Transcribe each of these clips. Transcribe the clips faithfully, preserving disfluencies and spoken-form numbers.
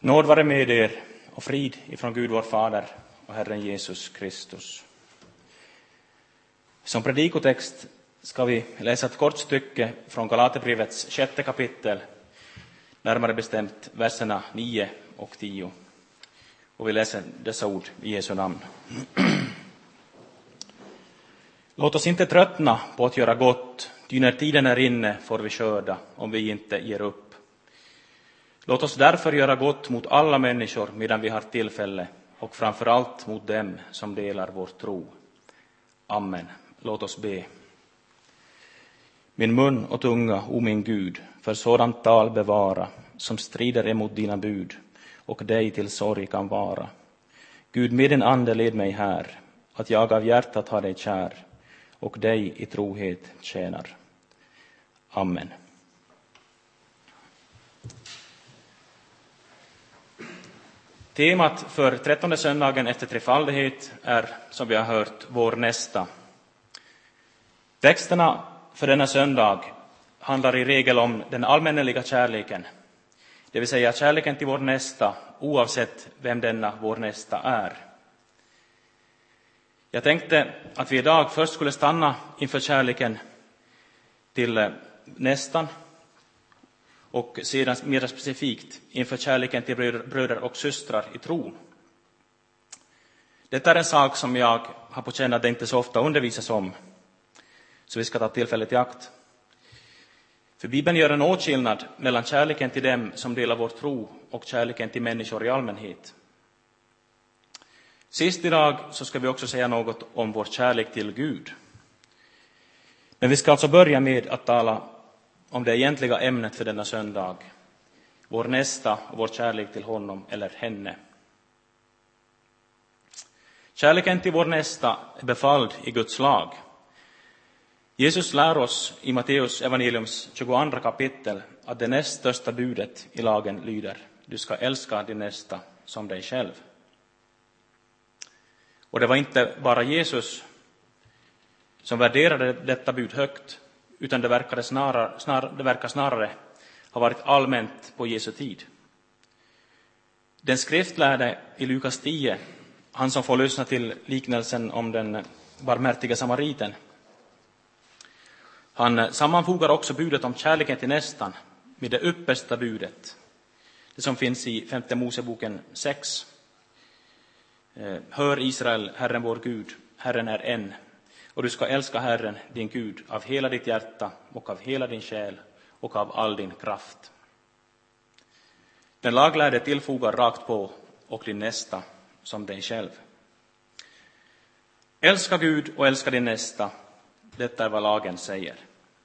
Nåd vare med er och frid ifrån Gud vår Fader och Herren Jesus Kristus. Som predikotext ska vi läsa ett kort stycke från Galaterbrevets sjätte kapitel, närmare bestämt verserna nio och tio. Och vi läser dessa ord i Jesu namn. Låt oss inte tröttna på att göra gott, ty när tiden är inne får vi skörda om vi inte ger upp. Låt oss därför göra gott mot alla människor medan vi har tillfälle, och framför allt mot dem som delar vår tro. Amen. Låt oss be. Min mun och tunga, o min Gud, för sådant tal bevara, som strider emot dina bud, och dig till sorg kan vara. Gud, med din ande led mig här, att jag av hjärtat har dig kär, och dig i trohet tjänar. Amen. Temat för trettonde söndagen efter trefaldighet är, som vi har hört, vår nästa. Texterna för denna söndag handlar i regel om den allmänneliga kärleken, det vill säga kärleken till vår nästa, oavsett vem denna vår nästa är. Jag tänkte att vi idag först skulle stanna inför kärleken till nästan, och sedan mer specifikt inför kärleken till bröder och systrar i tron. Detta är en sak som jag har på känn att det inte så ofta undervisas om, så vi ska ta tillfället i akt. För Bibeln gör en åtskillnad mellan kärleken till dem som delar vår tro och kärleken till människor i allmänhet. Sist idag så ska vi också säga något om vår kärlek till Gud. Men vi ska alltså börja med att tala om det egentliga ämnet för denna söndag, vår nästa och vår kärlek till honom eller henne. Kärleken till vår nästa är befalld i Guds lag. Jesus lär oss i Matteus evangeliums tjugoandra kapitel att det näst största budet i lagen lyder: du ska älska din nästa som dig själv. Och det var inte bara Jesus som värderade detta bud högt, utan det verkar snarare, snar, det verkar snarare ha varit allmänt på Jesu tid. Den skriftlärde i Lukas tio, han som får lyssna till liknelsen om den barmhärtiga samariten, han sammanfogar också budet om kärleken till nästan med det yppersta budet, det som finns i femte Moseboken sex. Hör Israel, Herren vår Gud, Herren är en, och du ska älska Herren, din Gud, av hela ditt hjärta och av hela din själ och av all din kraft. Den laglärde tillfogar rakt på: och din nästa som dig själv. Älska Gud och älska din nästa, detta är vad lagen säger.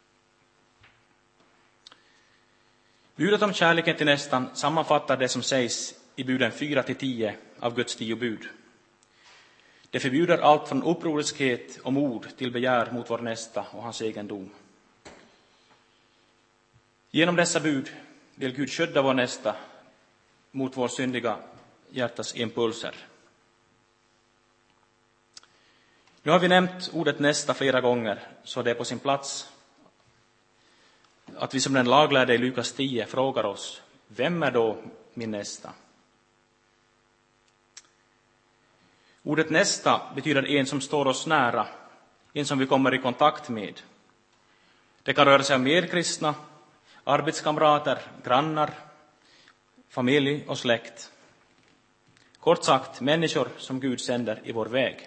Budet om kärleken till nästan sammanfattar det som sägs i buden fyra till tio av Guds tio bud. Det förbjuder allt från upproriskhet och mord till begär mot vår nästa och hans egendom. Genom dessa bud vill Gud skydda vår nästa mot vår syndiga hjärtas impulser. Nu har vi nämnt ordet nästa flera gånger, så det är på sin plats att vi som den laglärde i Lukas tio frågar oss: vem är då min nästa? Ordet nästa betyder en som står oss nära, en som vi kommer i kontakt med. Det kan röra sig om medkristna, arbetskamrater, grannar, familj och släkt. Kort sagt, människor som Gud sänder i vår väg.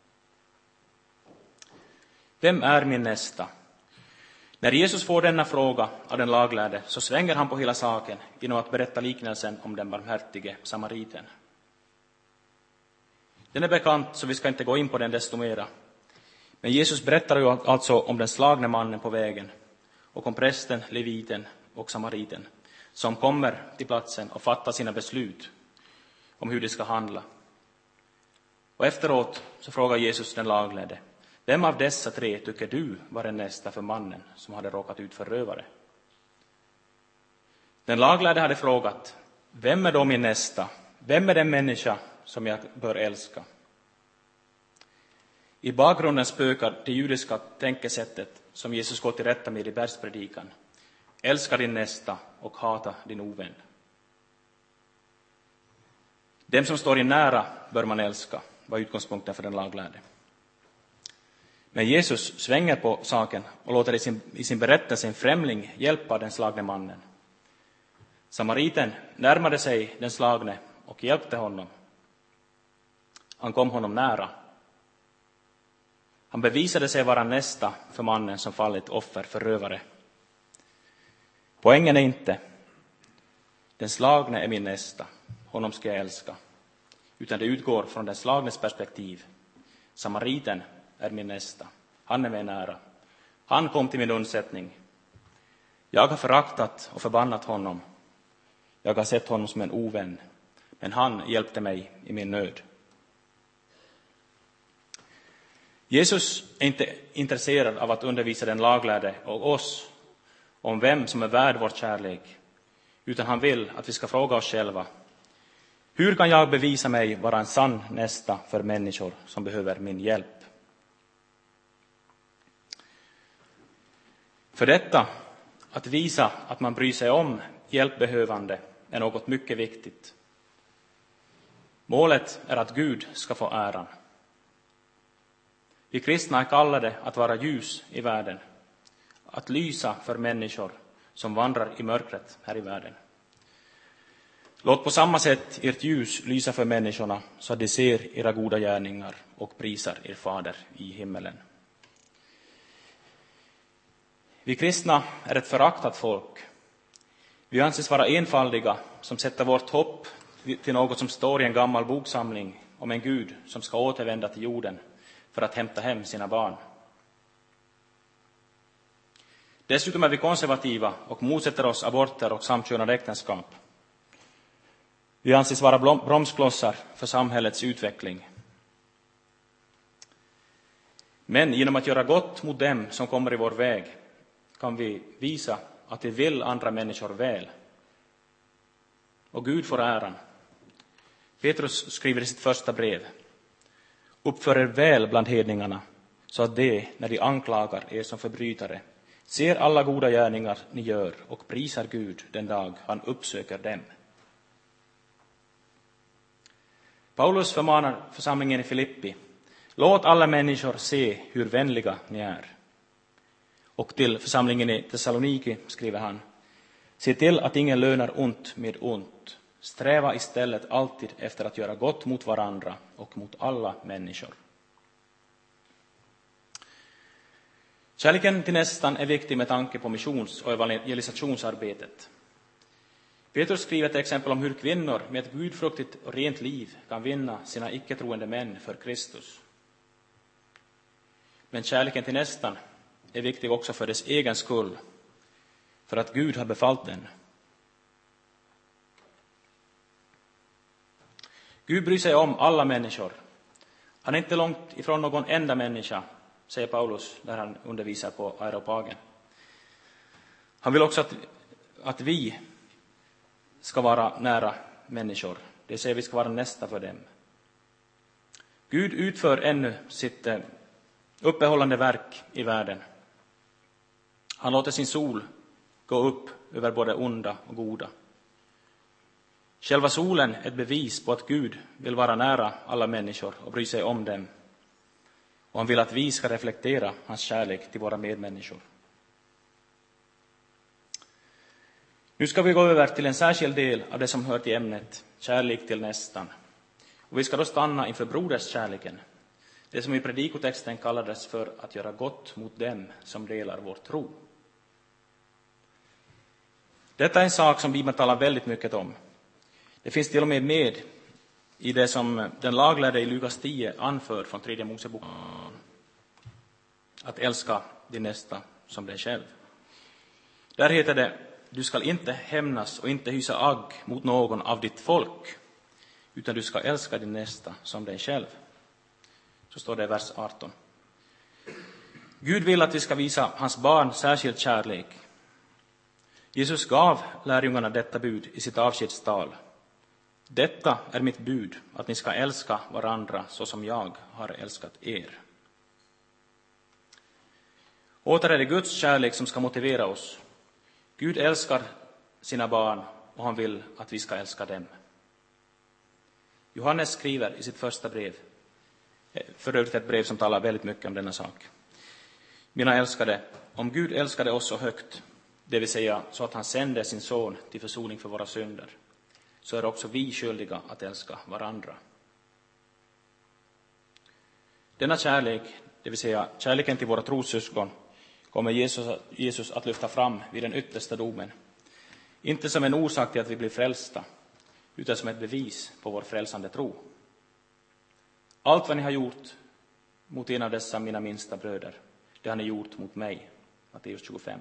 Vem är min nästa? När Jesus får denna fråga av den laglärde så svänger han på hela saken genom att berätta liknelsen om den barmhärtige samariten. Den är bekant, så vi ska inte gå in på den desto mera. Men Jesus berättar ju alltså om den slagne mannen på vägen och om prästen, leviten och samariten som kommer till platsen och fattar sina beslut om hur de ska handla. Och efteråt så frågar Jesus den laglärde: vem av dessa tre tycker du var den nästa för mannen som hade råkat ut för rövare? Den laglärde hade frågat: vem är då min nästa? Vem är den människa som jag bör älska? I bakgrunden spökar det judiska tänkesättet som Jesus går till rätta med i bergspredikan: älska din nästa och hata din ovän. Dem som står i nära bör man älska, var utgångspunkten för den laglärde. Men Jesus svänger på saken och låter i sin, i sin berättelse en främling hjälpa den slagne mannen. Samariten närmade sig den slagne och hjälpte honom. Han kom honom nära. Han bevisade sig vara nästa för mannen som fallit offer för rövare. Poängen är inte: den slagne är min nästa, honom ska jag älska. Utan det utgår från den slagnes perspektiv. Samariten är min nästa. Han är mig nära. Han kom till min undsättning. Jag har föraktat och förbannat honom. Jag har sett honom som en ovän. Men han hjälpte mig i min nöd. Jesus är inte intresserad av att undervisa den laglärde och oss om vem som är värd vår kärlek. Utan han vill att vi ska fråga oss själva: hur kan jag bevisa mig vara en sann nästa för människor som behöver min hjälp? För detta, att visa att man bryr sig om hjälpbehövande, är något mycket viktigt. Målet är att Gud ska få äran. Vi kristna är kallade att vara ljus i världen, att lysa för människor som vandrar i mörkret här i världen. Låt på samma sätt ert ljus lysa för människorna, så att de ser era goda gärningar och prisar er fader i himmelen. Vi kristna är ett föraktat folk. Vi anses vara enfaldiga som sätter vårt hopp till något som står i en gammal boksamling om en Gud som ska återvända till jorden för att hämta hem sina barn. Dessutom är vi konservativa och motsätter oss aborter och samkönade äktenskap. Vi anses vara bromsklossar för samhällets utveckling. Men genom att göra gott mot dem som kommer i vår väg kan vi visa att vi vill andra människor väl. Och Gud får äran. Petrus skriver i sitt första brev: uppför er väl bland hedningarna, så att de, när de anklagar er som förbrytare, ser alla goda gärningar ni gör och prisar Gud den dag han uppsöker dem. Paulus förmanar församlingen i Filippi: låt alla människor se hur vänliga ni är. Och till församlingen i Thessaloniki skriver han: se till att ingen lönar ont med ont. Sträva istället alltid efter att göra gott mot varandra och mot alla människor. Kärleken till nästan är viktig med tanke på missions- och evangelisationsarbetet. Petrus skriver till exempel om hur kvinnor med ett gudfruktigt och rent liv kan vinna sina icke-troende män för Kristus. Men kärleken till nästan är viktig också för dess egen skull, för att Gud har befallt den. Gud bryr sig om alla människor. Han är inte långt ifrån någon enda människa, säger Paulus när han undervisar på Areopagen. Han vill också att, att vi ska vara nära människor. Det säger vi ska vara nästa för dem. Gud utför ännu sitt uppehållande verk i världen. Han låter sin sol gå upp över både onda och goda. Själva solen är ett bevis på att Gud vill vara nära alla människor och bry sig om dem. Och han vill att vi ska reflektera hans kärlek till våra medmänniskor. Nu ska vi gå över till en särskild del av det som hör till ämnet, kärlek till nästan. Och vi ska då stanna inför broderskärleken. Det som i predikotexten kallades för att göra gott mot dem som delar vår tro. Detta är en sak som Bibeln talar väldigt mycket om. Det finns till och med med i det som den laglärde i Lukas tio anför från tredje Mosebok. Att älska din nästa som dig själv. Där heter det: du ska inte hämnas och inte hysa agg mot någon av ditt folk, utan du ska älska din nästa som dig själv. Så står det i vers arton. Gud vill att vi ska visa hans barn särskild kärlek. Jesus gav lärjungarna detta bud i sitt avskedstal. Detta är mitt bud, att ni ska älska varandra så som jag har älskat er. Åter är det Guds kärlek som ska motivera oss. Gud älskar sina barn och han vill att vi ska älska dem. Johannes skriver i sitt första brev, för övrigt ett brev som talar väldigt mycket om denna sak. Mina älskade, om Gud älskade oss så högt, det vill säga så att han sände sin son till försoning för våra synder, så är också vi skyldiga att älska varandra. Denna kärlek, det vill säga kärleken till våra trossyskon, kommer Jesus, Jesus att lyfta fram vid den yttersta domen. Inte som en orsak till att vi blir frälsta, utan som ett bevis på vår frälsande tro. Allt vad ni har gjort mot en av dessa mina minsta bröder, det har ni gjort mot mig. Matteus tjugofem.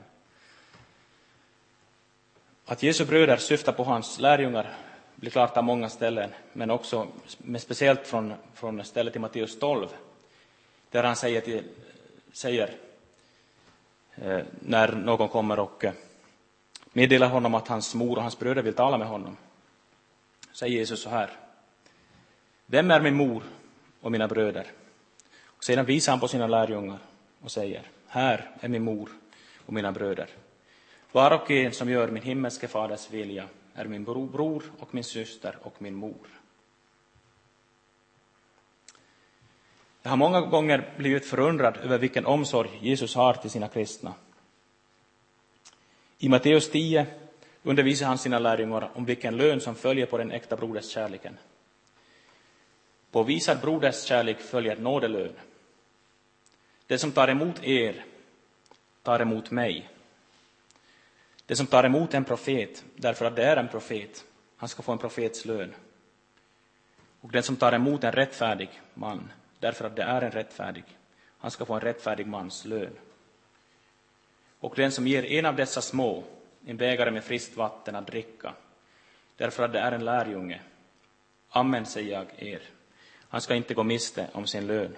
Att Jesu bröder syftar på hans lärjungar blir klart av många ställen, men också med speciellt från, från stället i Matteus tolv, där han säger, till, säger eh, när någon kommer och eh, meddelar honom att hans mor och hans bröder vill tala med honom, säger Jesus så här: vem är min mor och mina bröder? Och sedan visar han på sina lärjungar och säger: här är min mor och mina bröder. Var och en som gör min himmelske faders vilja är min bror och min syster och min mor. Jag har många gånger blivit förundrad över vilken omsorg Jesus har till sina kristna. I Matteus tio undervisar han sina lärjungar om vilken lön som följer på den äkta broders kärleken. På visad broders kärlek följer nådelön. Det som tar emot er tar emot mig. Det som tar emot en profet därför att det är en profet, han ska få en profets lön. Och den som tar emot en rättfärdig man därför att det är en rättfärdig, han ska få en rättfärdig mans lön. Och den som ger en av dessa små en bägare med friskt vatten att dricka därför att det är en lärjunge, amen säger jag er, han ska inte gå miste om sin lön.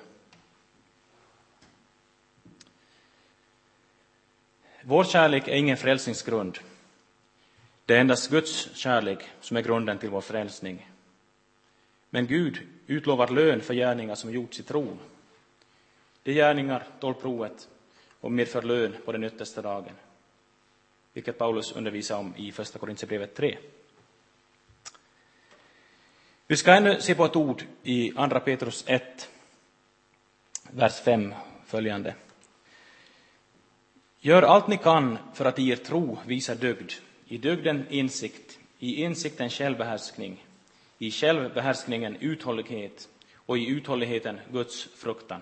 Vår kärlek är ingen frälsningsgrund. Det är endast Guds kärlek som är grunden till vår frälsning. Men Gud utlovar lön för gärningar som gjorts i tron. De gärningar tål provet och medför lön på den yttersta dagen, vilket Paulus undervisar om i första Korinthierbrevet tre. Vi ska ännu se på ett ord i andra Petrus ett, vers fem följande. Gör allt ni kan för att i er tro visa dygd, i dygden insikt, i insikten självbehärskning, i självbehärskningen uthållighet och i uthålligheten Guds fruktan.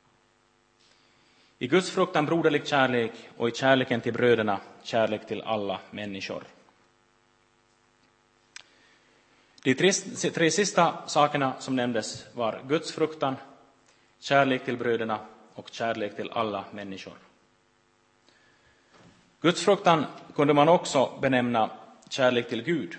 I Guds fruktan broderlig kärlek och i kärleken till bröderna kärlek till alla människor. De tre, tre sista sakerna som nämndes var Guds fruktan, kärlek till bröderna och kärlek till alla människor. Guds fruktan kunde man också benämna kärlek till Gud.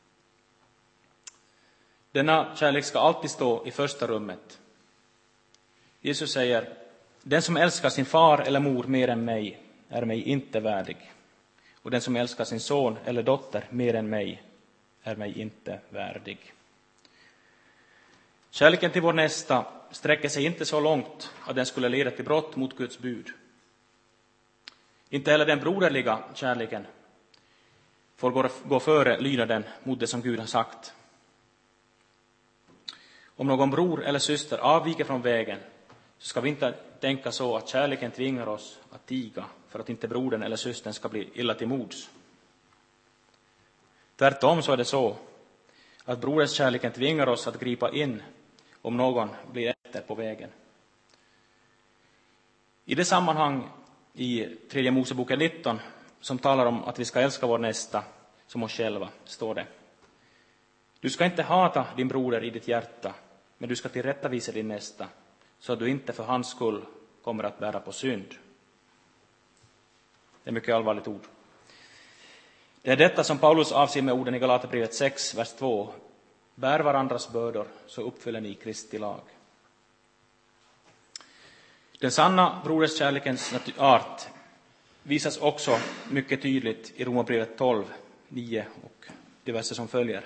Denna kärlek ska alltid stå i första rummet. Jesus säger: den som älskar sin far eller mor mer än mig är mig inte värdig. Och den som älskar sin son eller dotter mer än mig är mig inte värdig. Kärleken till vår nästa sträcker sig inte så långt att den skulle leda till brott mot Guds bud. Inte heller den broderliga kärleken får gå, gå före lydnaden mot det som Gud har sagt. Om någon bror eller syster avviker från vägen, så ska vi inte tänka så att kärleken tvingar oss att tiga för att inte brodern eller systern ska bli illa till mods. Tvärtom så är det så att broders kärleken tvingar oss att gripa in om någon blir efter på vägen. I det sammanhang i tredje Moseboken nitton som talar om att vi ska älska vår nästa som oss själva, står det: du ska inte hata din broder i ditt hjärta, men du ska tillrättavisa din nästa, så att du inte för hans skull kommer att bära på synd. Det är mycket allvarligt ord. Det är detta som Paulus avser med orden i Galaterbrevet sex, vers två. Bär varandras bördor, så uppfyller ni Kristi lag. Den sanna broderskärlekens art visas också mycket tydligt i Romarbrevet tolv, nio och de verser som följer.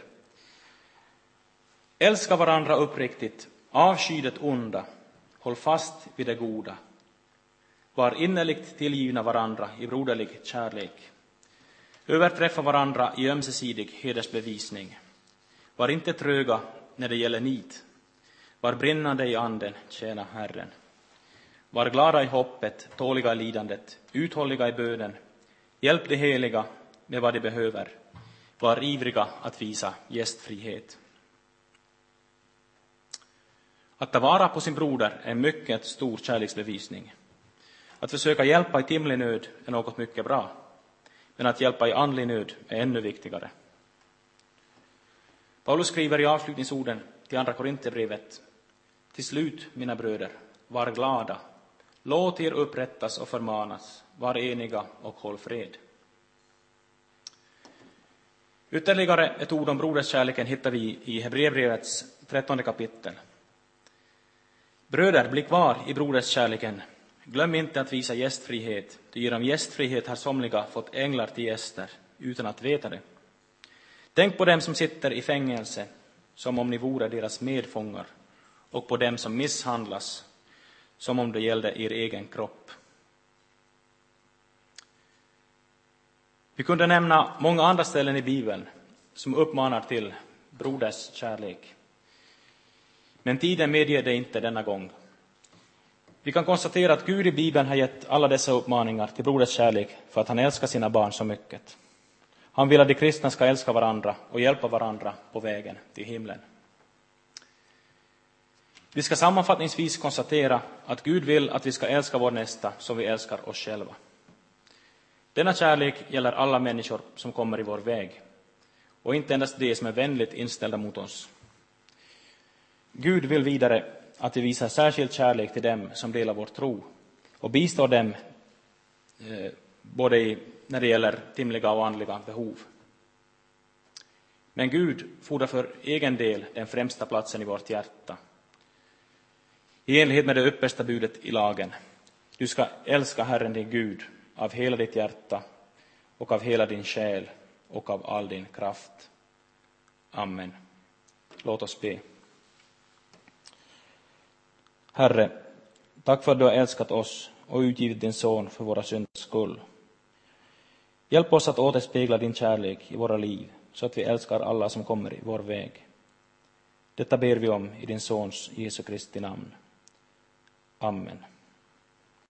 Älska varandra uppriktigt, avsky det onda, håll fast vid det goda. Var innerligt tillgivna varandra i broderlig kärlek. Överträffa varandra i ömsesidig hedersbevisning. Var inte tröga när det gäller nit. Var brinnande i anden, tjäna Herren. Var glada i hoppet, tåliga i lidandet, uthålliga i bönen. Hjälp de heliga med vad de behöver. Var ivriga att visa gästfrihet. Att ta vara på sin broder är en mycket stor kärleksbevisning. Att försöka hjälpa i timlig nöd är något mycket bra. Men att hjälpa i andlig nöd är ännu viktigare. Paulus skriver i avslutningsorden till andra Korinthierbrevet: till slut, mina bröder, var glada. Låt er upprättas och förmanas. Var eniga och håll fred. Ytterligare ett ord om broderskärleken hittar vi i Hebreerbrevets trettonde kapitel. Bröder, bli kvar i broderskärleken. Glöm inte att visa gästfrihet. Det genom gästfrihet har somliga fått änglar till gäster utan att veta det. Tänk på dem som sitter i fängelse som om ni vore deras medfångar, och på dem som misshandlas som om det gällde er egen kropp. Vi kunde nämna många andra ställen i Bibeln som uppmanar till broders kärlek. Men tiden medger det inte denna gång. Vi kan konstatera att Gud i Bibeln har gett alla dessa uppmaningar till broders kärlek för att han älskar sina barn så mycket. Han vill att de kristna ska älska varandra och hjälpa varandra på vägen till himlen. Vi ska sammanfattningsvis konstatera att Gud vill att vi ska älska vår nästa som vi älskar oss själva. Denna kärlek gäller alla människor som kommer i vår väg, och inte endast de som är vänligt inställda mot oss. Gud vill vidare att vi visar särskild kärlek till dem som delar vår tro och bistår dem eh, både i, när det gäller timliga och andliga behov. Men Gud fordrar för egen del den främsta platsen i vårt hjärta. I enlighet med det uppersta budet i lagen: du ska älska Herren din Gud av hela ditt hjärta och av hela din själ och av all din kraft. Amen. Låt oss be. Herre, tack för att du har älskat oss och utgivit din son för våra synders skull. Hjälp oss att återspegla din kärlek i våra liv, så att vi älskar alla som kommer i vår väg. Detta ber vi om i din sons Jesu Kristi namn. Amen.